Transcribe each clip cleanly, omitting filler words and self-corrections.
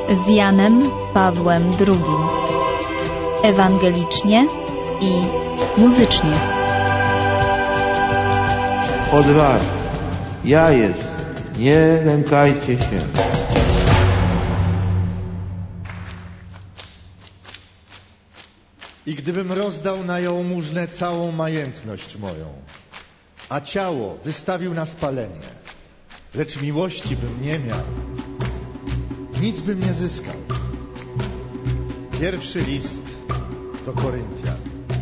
z Janem Pawłem II. Ewangelicznie i muzycznie. Odwaga, ja jest, nie lękajcie się. I gdybym rozdał na jałmużnę całą majętność moją, a ciało wystawił na spalenie, lecz miłości bym nie miał, nic bym nie zyskał. Pierwszy list do Koryntian.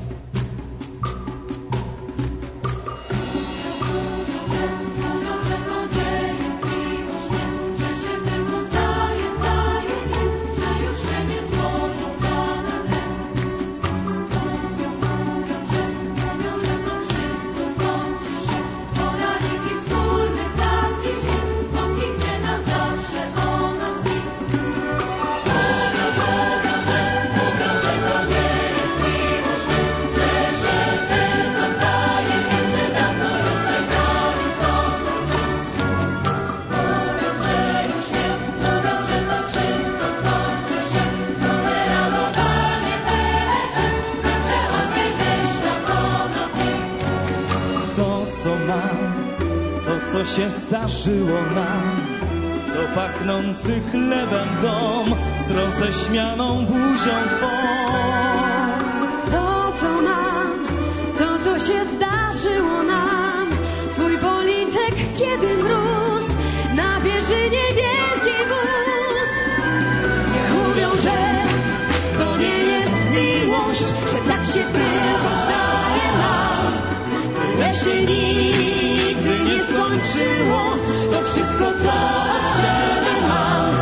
Co się zdarzyło nam, to pachnący chlebem dom z roześmianą buzią twą. To, co mam, to, co się zdarzyło nam, twój policzek, kiedy mróz na pierzynie wielkiej wóz. Niech mówią, że to nie jest miłość, że tak się tylko zdaje nam, byle się nigdy nie skończyło to wszystko, co od ciebie mam.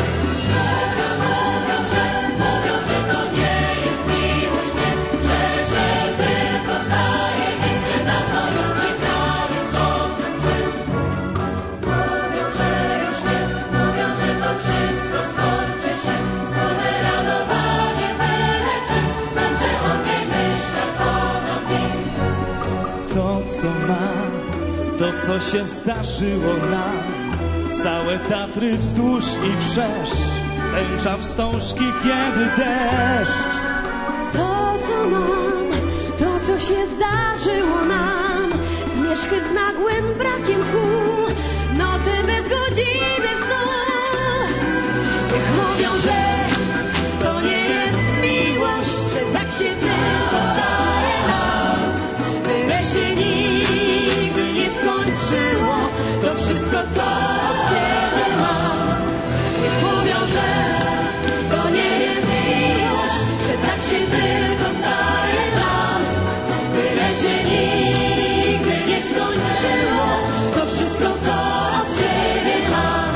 Mówią, że to nie jest miłość, nie, że się tylko zdaje, że dawno już przegrali z losem złym. Mówią, że już nie, mówią, że to wszystko skończy się, wspólne radowanie byle czym, będzie o niej myślał ponownie. To, co mam, to, co się zdarzyło nam, całe Tatry wzdłuż i wszerz, tęcza wstążki, kiedy deszcz. To, co mam, to, co się zdarzyło nam, zmierzchy z nagłym brakiem tchu, nocy bez godziny snu. Niech mówią, że to nie jest miłość, że tak się tylko zdaje nam, byle się nigdy nie skończyło to wszystko, co od ciebie mam. Niech mówią, że to nie jest miłość, że tak się tylko zdaje nam, byle się nigdy nie skończyło to wszystko, co od ciebie mam.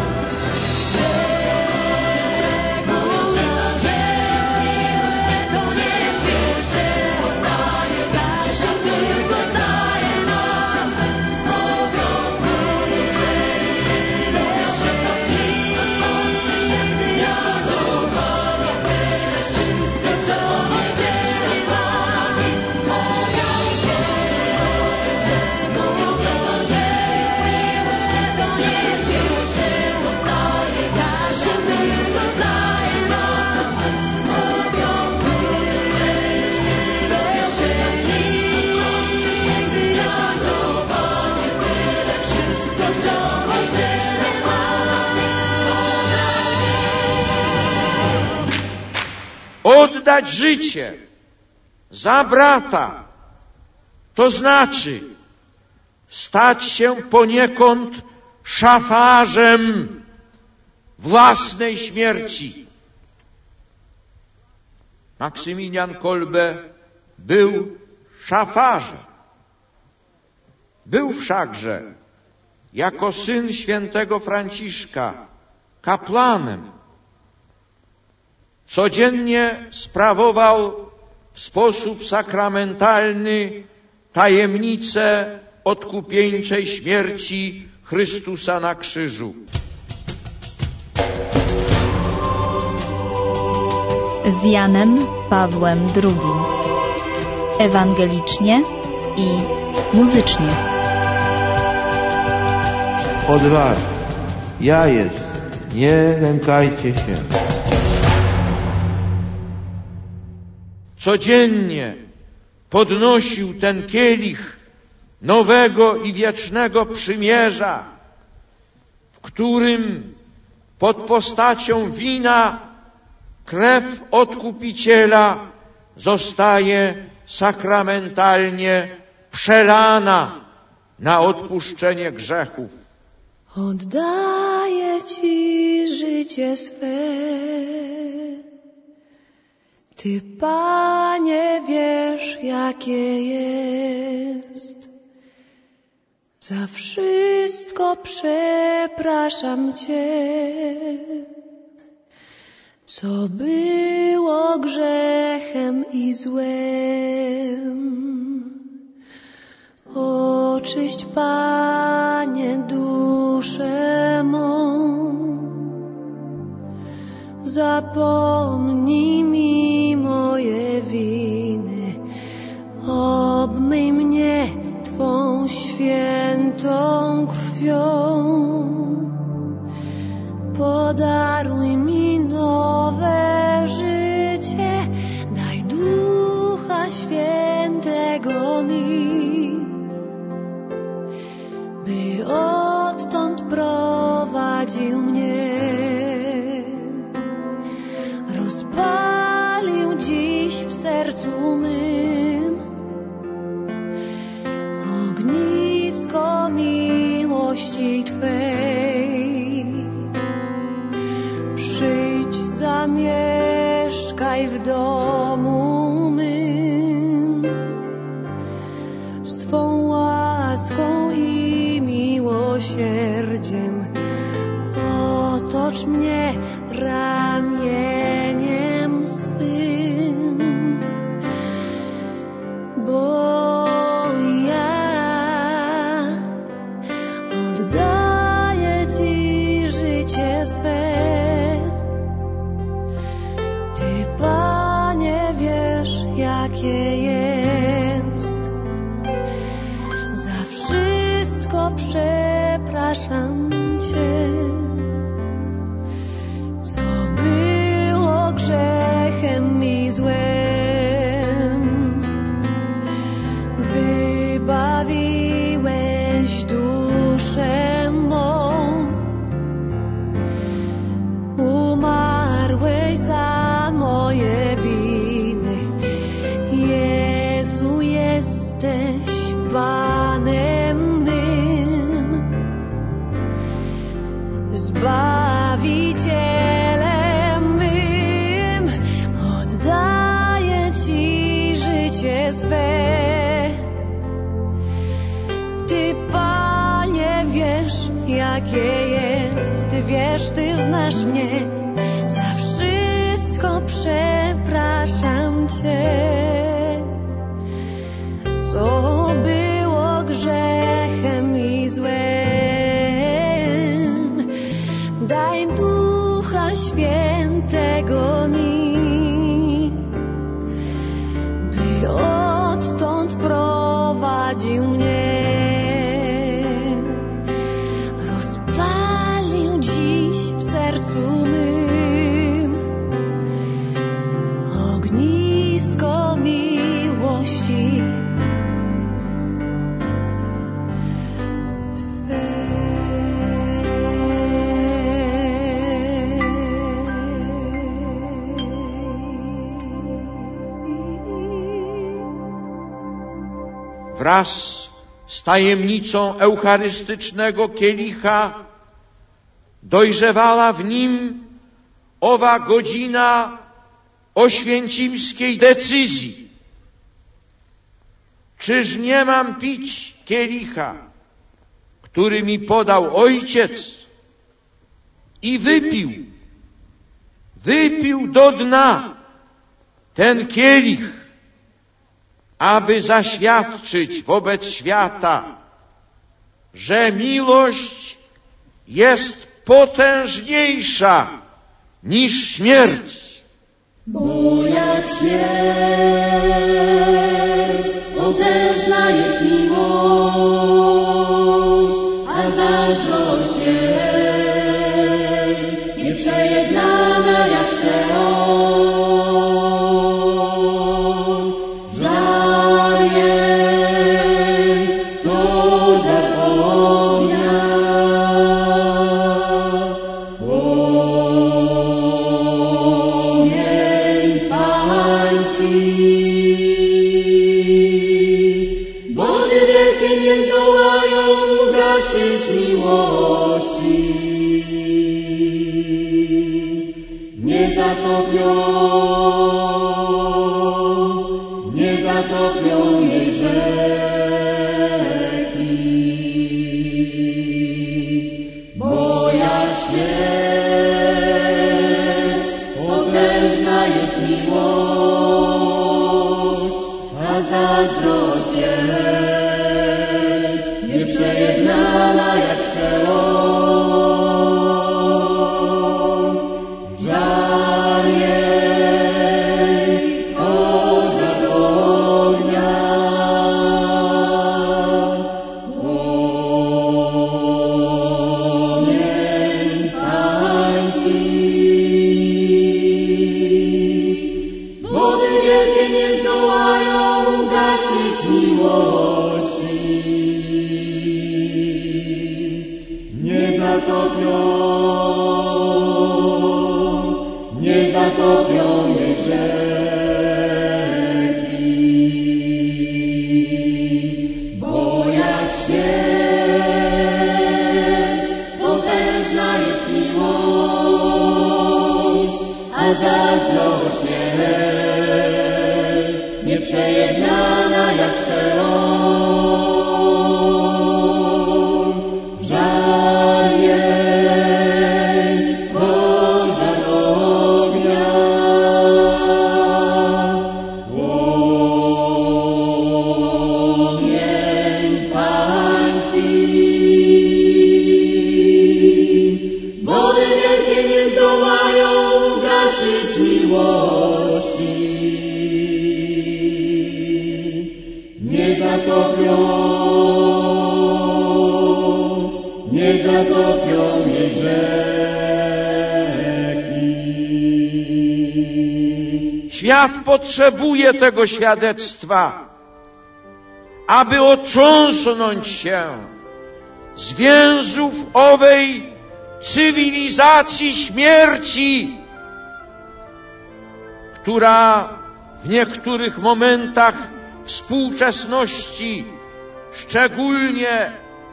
Mówią, że to nie jest miłość, to nie jest miłość, że poznaje, tak się tylko zdaje nam. Mówią, że już nie byle się to wszystko skończy się, gdy rozumie, byle wszystko, co od ciebie mam. Mówią, że to nie jest miłość, to nie jest miłość, że poznaje, tak się tylko zdaje nam. Mówią, że już nie byle się skończy się, gdy rozumie, byle wszystko, co od ciebie mam. Oddać życie za brata, to znaczy stać się poniekąd szafarzem własnej śmierci. Maksymilian Kolbe był szafarzem. Był wszakże jako syn świętego Franciszka kapłanem. Codziennie sprawował w sposób sakramentalny tajemnicę odkupieńczej śmierci Chrystusa na krzyżu. Z Janem Pawłem II. Ewangelicznie i muzycznie. Odwaga, ja jest, nie lękajcie się. codziennie podnosił ten kielich nowego i wiecznego przymierza, w którym pod postacią wina krew Odkupiciela zostaje sakramentalnie przelana na odpuszczenie grzechów. Oddaję Ci życie swe, Ty, Panie, wiesz, jakie jest. Za wszystko przepraszam Cię, co było grzechem i złem. Oczyść, Panie, duszę mą, zapomnij mi moje winy, obmyj mnie Twą świętą krwią, podaruj mi nowe życie, daj Ducha Świętego mi, by odtąd prowadził mnie, rozpalił dziś w sercu mym ognisko miłości Twej. Przyjdź, zamieszkaj w domu mym, z Twą łaską i miłosierdziem otocz mnie ramieniem swym, bo ja oddaję Ci życie swe. Ty, Panie, wiesz, jakie jest. Za wszystko przepraszam Cię, co było grzechem i złem. Wybawiłeś duszę mą, umarłeś za moje winy. Jezu, jesteś Panem mym, Zbawicielem mym. Oddaję Ci życie swe. Ty, Panie, wiesz, jakie jest. Ty wiesz, Ty znasz mnie. Za wszystko przepraszam Cię, co było grzechem i złem. Daj Ducha Świętego mi, by odtąd prowadził mnie, rozpalił dziś w sercu mym ognisko miłości Wraz z tajemnicą eucharystycznego kielicha dojrzewała w nim owa godzina oświęcimskiej decyzji. Czyż nie mam pić kielicha, który mi podał Ojciec? I wypił do dna ten kielich, aby zaświadczyć wobec świata, że miłość jest potężniejsza niż śmierć. Bo jak śmierć potężna jest miłość, a zazdrość jej nieprzejednana jak przemoc. miłości. Nie zatopią jej rzeki, bo jak śmierć potężna jest miłość, a zazdrość jej nieprzejednana jak Szeol. Żal jej to żar ognia, ogień pański. Wody wielkie nie zdołają ugasić miłości. Nie zatopią jej rzeki, bo jak śmierć potężna jest miłość, a zazdrość jej nieprzejednana jak Szeol. Żal jej to żar ognia, ogień pański. Wody wielkie nie zdołają ugasić miłości. Nie zatopią jej rzeki. Świat potrzebuje tego świadectwa, aby otrząsnąć się z więzów owej cywilizacji śmierci, która w niektórych momentach współczesności szczególnie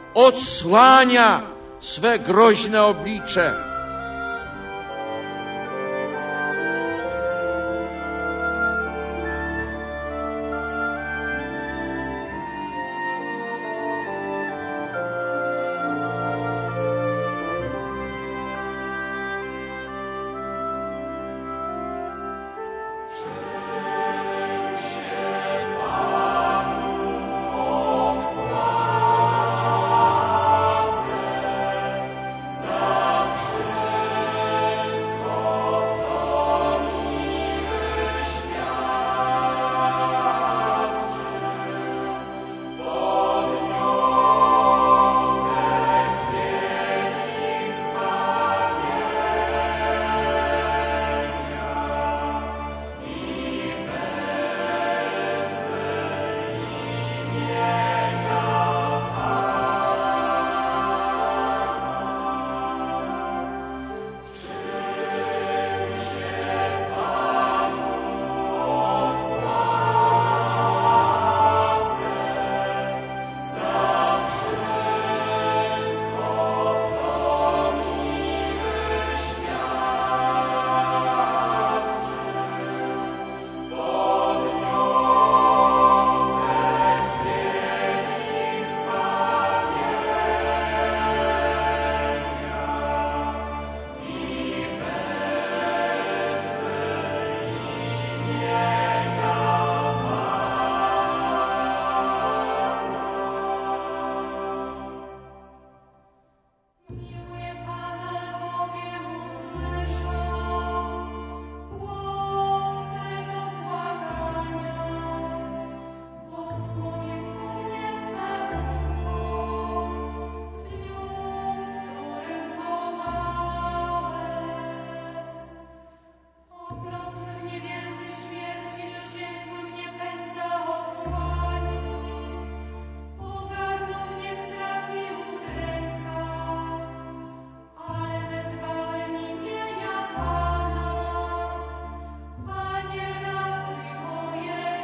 odsłania swe groźne oblicze.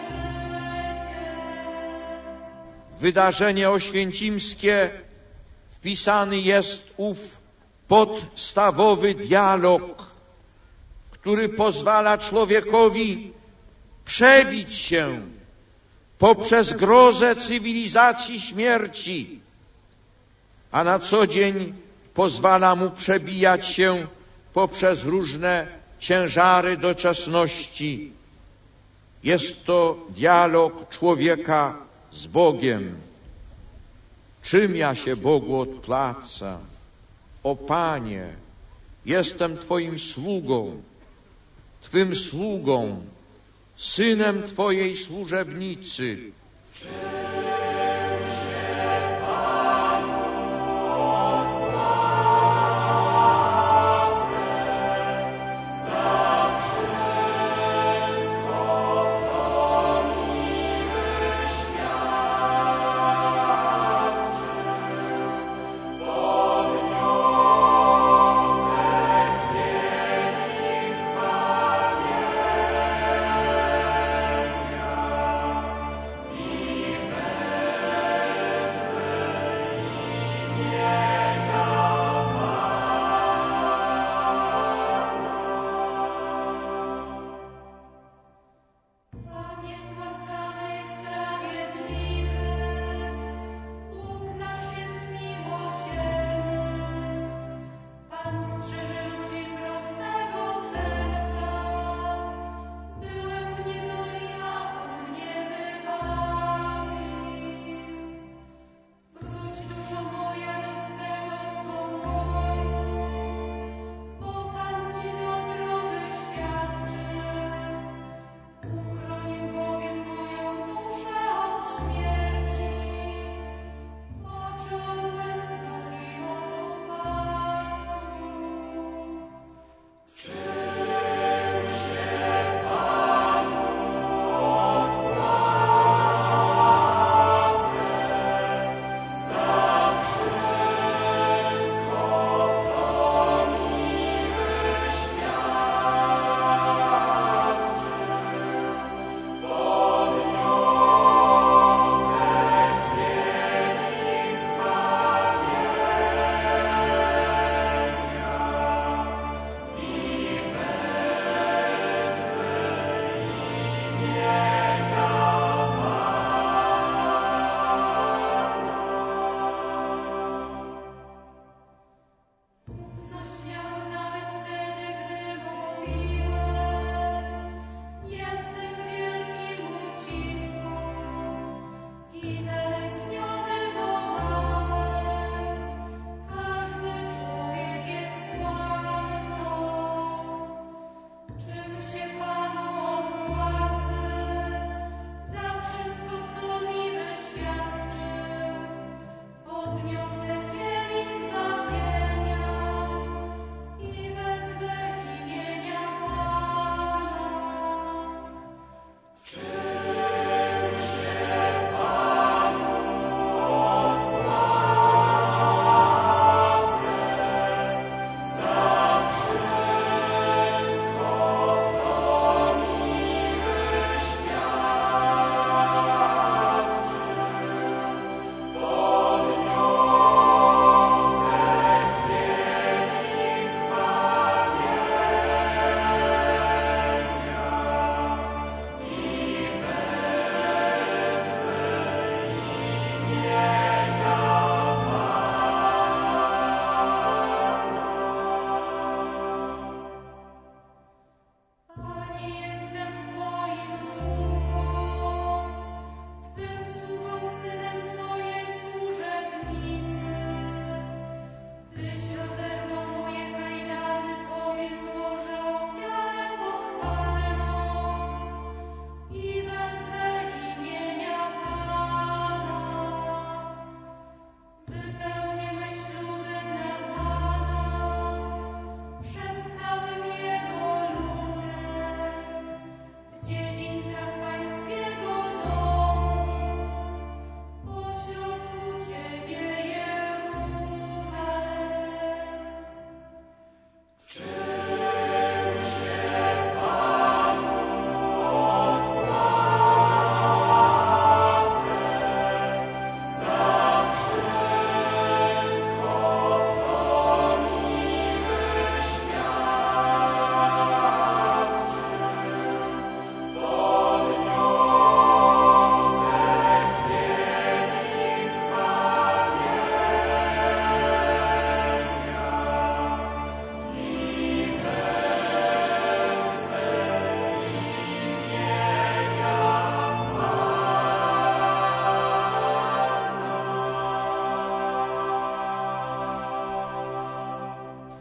Wydarzenie oświęcimskie wpisany jest ów podstawowy dialog, który pozwala człowiekowi przebić się poprzez grozę cywilizacji śmierci, a na co dzień pozwala mu przebijać się poprzez różne ciężary doczesności. Jest to dialog człowieka z Bogiem. Czym ja się Bogu odpłacę? O Panie, jestem Twoim sługą, Twym sługą, synem Twojej służebnicy.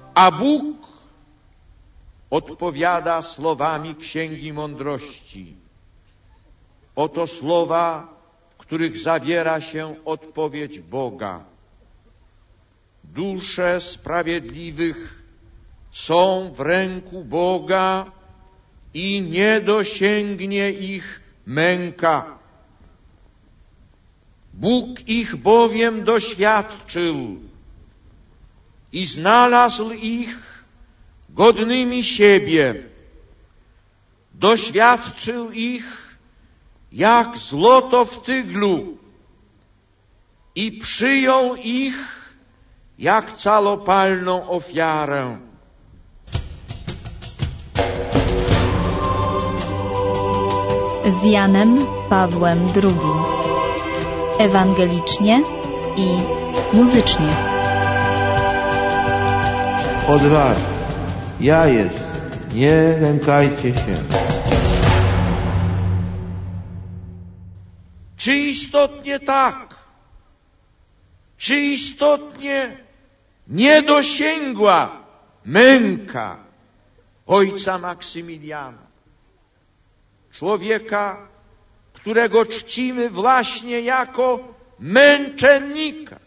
A Bóg odpowiada słowami Księgi Mądrości. Oto słowa, w których zawiera się odpowiedź Boga. Dusze sprawiedliwych są w ręku Boga i nie dosięgnie ich męka. Bóg ich bowiem doświadczył i znalazł ich godnymi siebie. Doświadczył ich jak złoto w tyglu i przyjął ich jak całopalną ofiarę. Z Janem Pawłem II. Ewangelicznie i muzycznie. Odwaga, ja jestem, nie lękajcie się. Czy istotnie tak? Czy istotnie nie dosięgła męka ojca Maksymiliana? Człowieka, którego czcimy właśnie jako męczennika.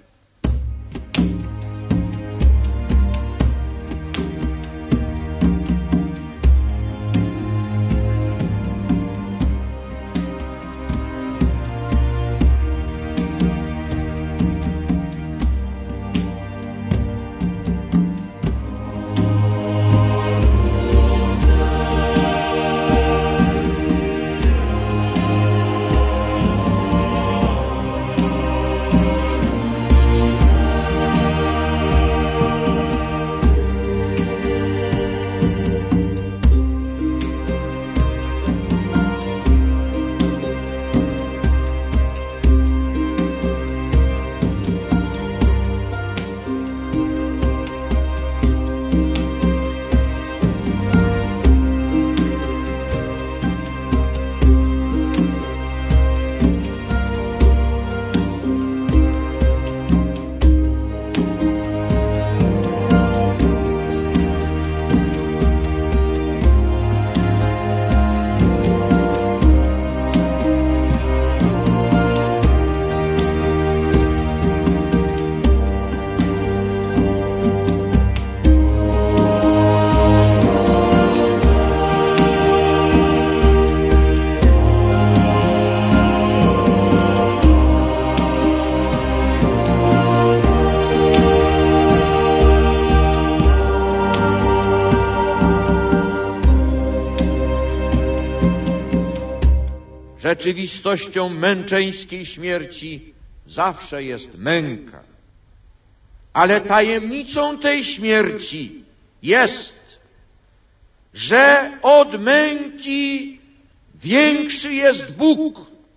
Rzeczywistością męczeńskiej śmierci zawsze jest męka. Ale tajemnicą tej śmierci jest, że od męki większy jest Bóg.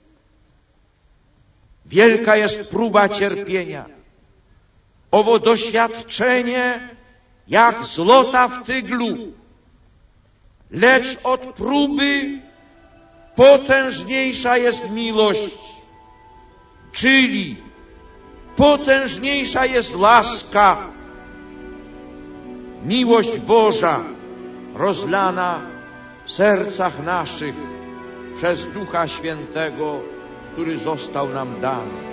Wielka jest próba cierpienia. Owo doświadczenie jak złota w tyglu. Lecz od próby potężniejsza jest miłość, czyli potężniejsza jest laska, miłość Boża rozlana w sercach naszych przez Ducha Świętego, który został nam dany.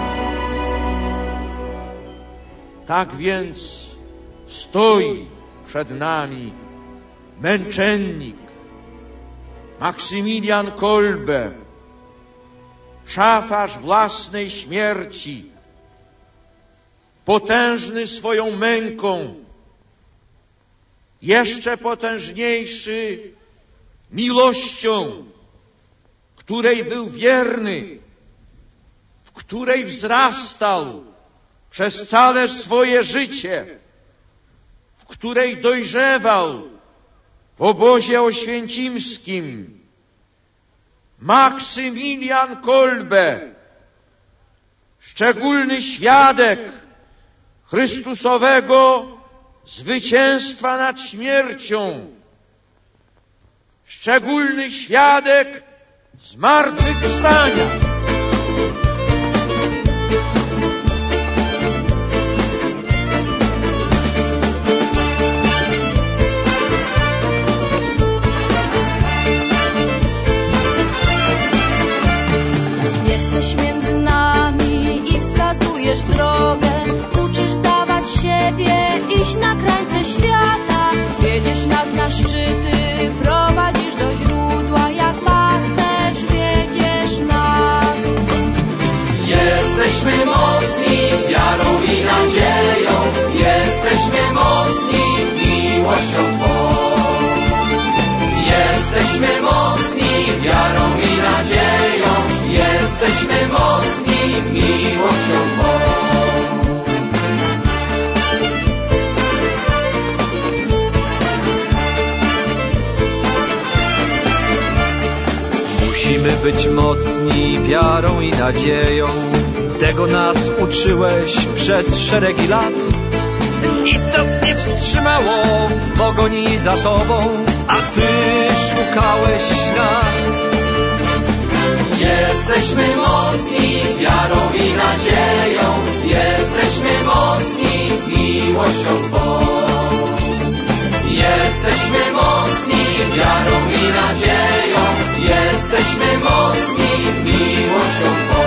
Tak więc stoi przed nami męczennik Maksymilian Kolbe, szafarz własnej śmierci, potężny swoją męką, jeszcze potężniejszy miłością, której był wierny, w której wzrastał przez całe swoje życie, w której dojrzewał w obozie oświęcimskim. Maksymilian Kolbe, szczególny świadek Chrystusowego zwycięstwa nad śmiercią, szczególny świadek zmartwychwstania. Jesteś między nami i wskazujesz drogę, uczysz dawać siebie, iść na krańce świata. Wiedziesz nas na szczyty, prowadzisz do źródła, jak pasterz wiedziesz nas. Jesteśmy mocni wiarą i nadzieją, jesteśmy mocni miłością Twą. Jesteśmy mocni wiarą i nadzieją, jesteśmy mocni miłością Twą. Musimy być mocni wiarą i nadzieją. Tego nas uczyłeś przez szeregi lat. Nic nas nie wstrzymało w pogoni za Tobą, a Ty szukałeś nas. Jesteśmy mocni wiarą i nadzieją, jesteśmy mocni miłością Twą. Jesteśmy mocni wiarą i nadzieją, jesteśmy mocni miłością Twą.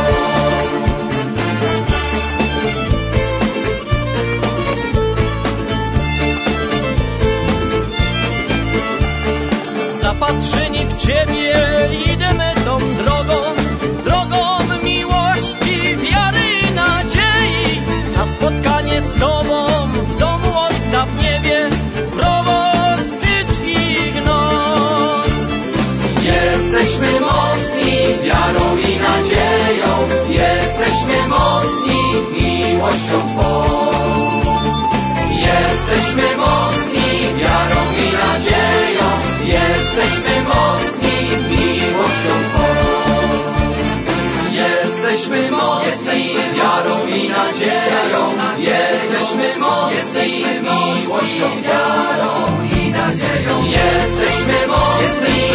Zapatrzeni w Ciebie idziemy tą drogą, drogą miłości, wiary i nadziei, na spotkanie z Tobą w domu Ojca w niebie, proworsyczkich noc. Jesteśmy mocni wiarą i nadzieją, jesteśmy mocni miłością Twą. Jesteśmy mocni wiarą i nadzieją, jesteśmy mocni miłością Twą. Jesteśmy mocni wiarą i nadzieją, jesteśmy mocni miłością Twą. Jesteśmy mocni